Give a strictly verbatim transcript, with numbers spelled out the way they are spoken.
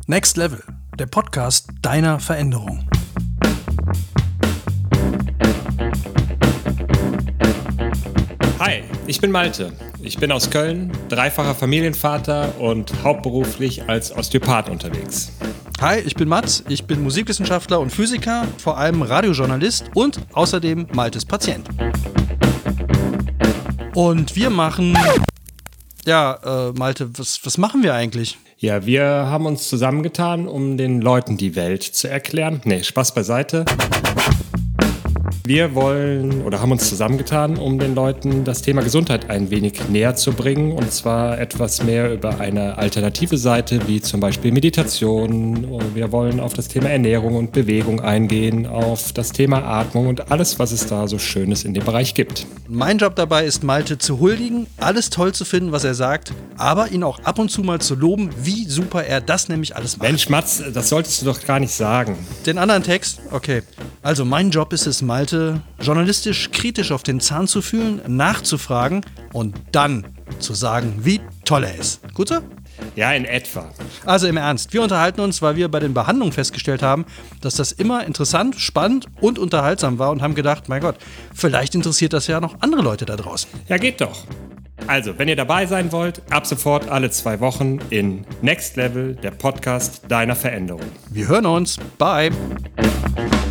Next Level, der Podcast deiner Veränderung. Hi, ich bin Malte. Ich bin aus Köln, dreifacher Familienvater und hauptberuflich als Osteopath unterwegs. Hi, ich bin Mats, ich bin Musikwissenschaftler und Physiker, vor allem Radiojournalist und außerdem Maltes Patient. Und wir machen... Ja, äh, Malte, was, was machen wir eigentlich? Ja, wir haben uns zusammengetan, um den Leuten die Welt zu erklären. Nee, Spaß beiseite. Wir wollen oder haben uns zusammengetan, um den Leuten das Thema Gesundheit ein wenig näher zu bringen. Und zwar etwas mehr über eine alternative Seite, wie zum Beispiel Meditation. Und wir wollen auf das Thema Ernährung und Bewegung eingehen, auf das Thema Atmung und alles, was es da so Schönes in dem Bereich gibt. Mein Job dabei ist, Malte zu huldigen, alles toll zu finden, was er sagt, aber ihn auch ab und zu mal zu loben, wie super er das nämlich alles macht. Mensch, Mats, das solltest du doch gar nicht sagen. Den anderen Text? Okay. Also mein Job ist es, Malte journalistisch kritisch auf den Zahn zu fühlen, nachzufragen und dann zu sagen, wie toll er ist. Gut so? Ja, in etwa. Also im Ernst, wir unterhalten uns, weil wir bei den Behandlungen festgestellt haben, dass das immer interessant, spannend und unterhaltsam war und haben gedacht, mein Gott, vielleicht interessiert das ja noch andere Leute da draußen. Ja, geht doch. Also, wenn ihr dabei sein wollt, ab sofort alle zwei Wochen in Next Level, der Podcast deiner Veränderung. Wir hören uns. Bye.